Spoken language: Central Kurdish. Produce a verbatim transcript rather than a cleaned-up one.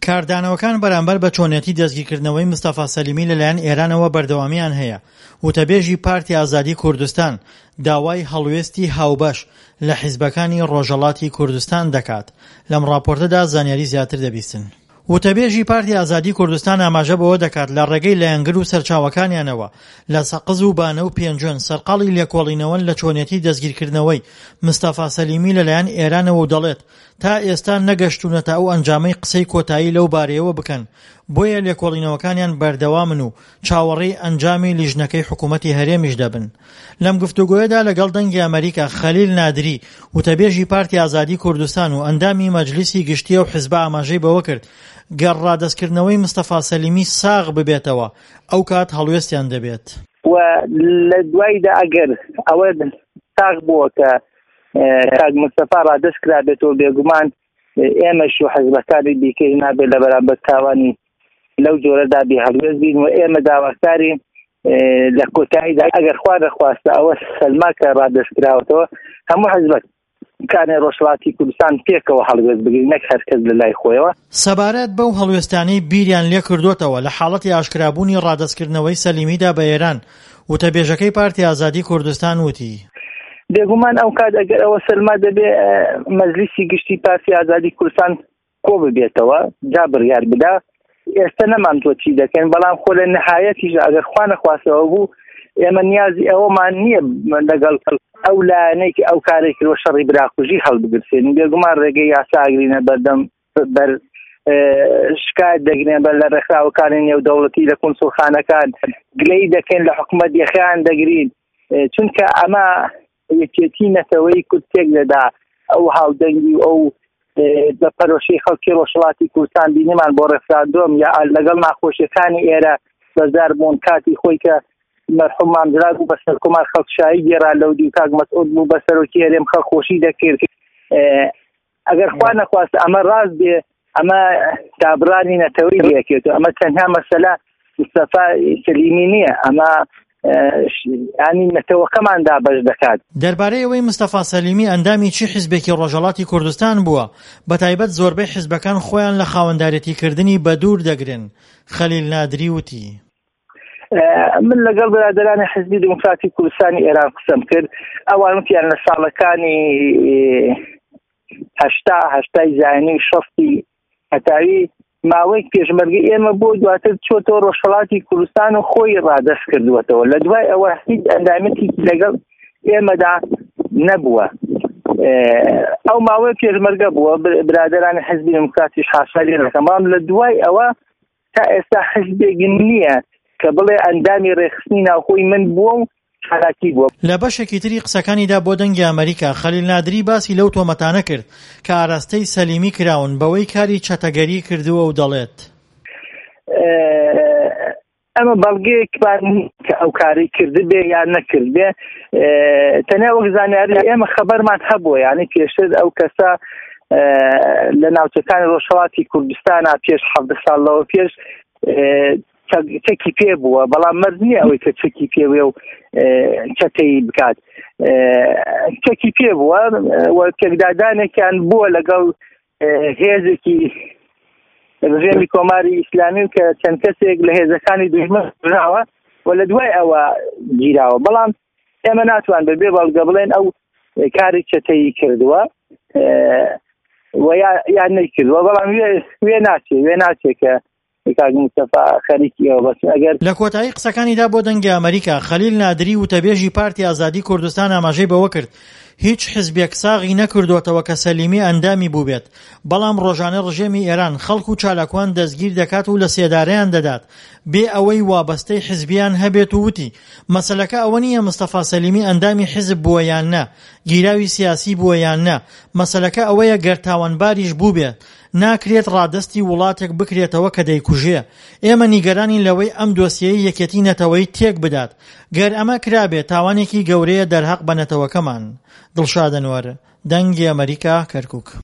کاردانەوەکان بەرامبەر بە چۆنێتی دەستگیرکردنەوەی مستەفا سەلیمی لەلایەن ئێرانەوە بەردەوامیان هەیە. وتەبێژی پارتی ئازادی کوردستان داوای هەڵوێستی هاوبەش لە حیزبەکانی ڕۆژهەڵاتی کوردستان دەکات. لەم راپۆرتەدا زانیاری زیاتر دەبیستن. وتەبێژی پارتی ئازادی کوردستان ئاماژە بەوە دەکات لە ڕێگەی لایەنگر و سەرچاوەکانیانەوە لە سەقز و بانە و پێنجۆن سەرقاڵی لێکۆڵینەوە لە چۆنێتی دەستگیرکردنەوەی مستەفا سەلیمی لەلایەن ئێرانەوە و دەڵێت تا ئێستا نەگەشتوونەتە ئەو ئەنجامەی قسەی کۆتایی لەو بارەیەوە بکەن، بۆیە لێکۆڵینەوەکانیان بەردەوامن و چاوەڕێی ئەنجامی لیژنەکەی حکوومەتی هەرێمیش دەبن. لەم گفتوگۆیەدا لەگەڵ دەنگی ئەمریکا خەلیل نادری وتەبێژی پارتی ئازادی کوردستان و ئەندامی مەجلیسی گشتیە و حیزب ئاماژەی بەوە کرد گەر ڕادەستکردنەوەی مستەفا سەلیمی ساغ ببێتەوە ئەو کات هەڵوێستیان دەبێت. و لە دوایدا ئەگەر ئەوە ساغ بووە کە کاک مستەفا ڕادەست کرابێتەوە بێگومان ئێمەش و حیزبەکانی دیکەی نابێت لە بەرامبەر تاوانی لەو جۆرەدا بێ هەڵوێست بین و ئێمە داواکاری لە کۆتاییدا ئەگەر خوا نەخواستە ئەوە سەلما کە ڕادەست کراوەتەوە هەموو حیزبەک کانێ ڕۆژهەڵاتی کوردستان پێکەوە هەڵوێست بگرین نەک هەرکەس لە لای خۆیەوە. سەبارەت بەو هەڵوێستانەی بیریان لێ کردوتەوە لە حاڵەتی ئاشکرابوونی ڕادەستکردنەوەی سەلیمیدا بە ئێران وتەبێژەکەی پارتی ئازادی کوردستان وتی بێگومان ئەو کات ئەگەر ئەوە سەلما دەبێ مەجلیسی گشتی پارتی ئازادی کوردستان کۆ ببێتەوە جا بڕیار بدا. ئێستا نەمانتووە چی دەکەن، بەڵام خۆ لە نەهایەتیش ئەگەر خوا نەخواستەوە بوو ئێمە نیازی ئەوەمان نییە لەگەڵ ئەو لایەنەی کە ئەو کارێک کرۆ شەڕی براقوژی هەڵبگرسێن. بێگومان ڕێگەی یاسا ئەگرینە بەردەم بەر شکایەت دەگرێن بەر لە ڕێکخراوەکانی نێودەوڵەتی لە کونسوڵخانەکان گلەی دەکەن لە حکوومەت یەخیان دەگرین، چونکە ئەمە یەکێتی نەتەوەی کورد تێک دەدا ئەو هاودەنگی و ئەو بە پەرۆشەی خەڵکی ڕۆژهەڵاتی کوردستان بینیمان بۆ ڕێفراندۆم یا لەگەڵ ناخۆشیەکانی ئێرە بەزار بوون کاتی خۆی کە مەرحوم مامدرا بوو بەسەر کۆمار خەڵکشایی گێڕا لەو دی کاک مەسعود بوو بەسەرۆکی هەرێم خەڵخۆشی دەکرد. ئەگەر خوا نەخواستە ئەمە ڕاست بێ ئەمە دابڕانی نەتەوەی بێکێت و ئەمە تەنها مەسەلە مستەفا سەلیمی نییە، ئەمە ینی نەتەوەکەمان دابەش دەکات. دەربارەی ئەوەی مستەفا سەلیمی ئەندامی چی حیزبێکی ڕۆژهەڵاتی کوردستان بووە بەتایبەت زۆربەی حیزبەکان خۆیان لە خاوەندارێتیکردنی بەدوور دەگرن. خەلیل نادری وتی من لەگەڵ بەرادەرانی حیزبی دموکراتی کوردستانی ئێران قسەم کرد، ئەوان وتیان لە ساڵەکانی هەشتا هەشتای زاینی شەفتی هەتاوی ماوەیەک پێشمەرگی ئێمە بۆ دواتر چۆتەوە ڕۆژهەڵاتی کوردستان و خۆی ڕادەست کردووەتەوە. لە دوای ئەوە هیچ ئەندامەتی لەگەڵ ئێمەدا نەبووە. ئەو ماوەی پێشمەرگە بووە برادەرانی حیزبی دموکراتیش حاشا لێ دەکەم، بەڵام لە دوای ئەوە تا ئێستا حیزبێک نییە کە بڵێ ئەندامی ڕێخستنی ناوخۆی من بووە و حالاتی بووە. لە بەشێکی تری قسەکانیدا بۆ دەنگی ئەمریکا خەلیل نادری باسی لەو تۆمەتانە کرد کە ئاراستەی سەلیمی کراون بەوەی کاری چەتەگەری کردووە و دەڵێت ئەمە بەڵگەیەکمان کە ئەو کاری کرد بێ یان نەکرد بێ، تەنیا وەک زانیاری ئێمە خەبەرمان هەبووە، یعنی پێشتر ئەو کەسە لە ناوچەکانی ڕۆژهەڵاتی کوردستانە پێش حەڤدە ساڵەوە پێش چەکی پێ بووە، بەڵام مەرج نییە ئەوەی کە چەکی پێ بووە و چەتەی بکات. چەکی پێ بووە و تێکدادانێکیان بووە لەگەڵ هێزێکی ڕژێمی کۆماری ئیسلامی و کە چەند کەسێک لە هێزەکانی دوژمن ژاوە و لە دوای ئەوە گیراوە، بەڵام ئێمە ناتوان بەبێ بەڵگە بڵێن ئەو کاری چەتەی کردووە و یان نەیکردووە، بەڵام وێ ناچێ وێ ناچێت کە لە کۆتایی قسەکانیدا بۆ دەنگی ئەمریکا خەلیل نادری وتەبێژی پارتی ئازادی کوردستان ئاماژەی بەوە کرد هیچ حیزبێک ساغی نەکردوێتەوە کە سەلیمی ئەندامی بوو بێت، بەڵام ڕۆژانە ڕژێمی ئێران خەڵک و چالاکوان دەستگیر دەکات و لە سێدارەیان دەدات بێ ئەوەی وابەستەی حیزبیان هەبێت و وتی مەسەلەکە ئەوە نییە مستەفا سەلیمی ئەندامی حیزب بووە یان نە، گیراوی سیاسی بووە یان نە، مەسەلەکە ئەوەیە گەر تاوانباریش بوو بێت ناکرێت ڕادەستی وڵاتێک بکرێتەوە کە دەیکوژێ. ئێمە نیگەرانی لەوەی ئەم دۆسیەی یەکێتی نەتەوەی تێک بدات، گەر ئەمە کرابێت تاوانێکی گەورەیە دەرهەق بە نەتەوەکەمان. دڵشاد ئەنوەر، دەنگی ئەمریکا، کەرکووک.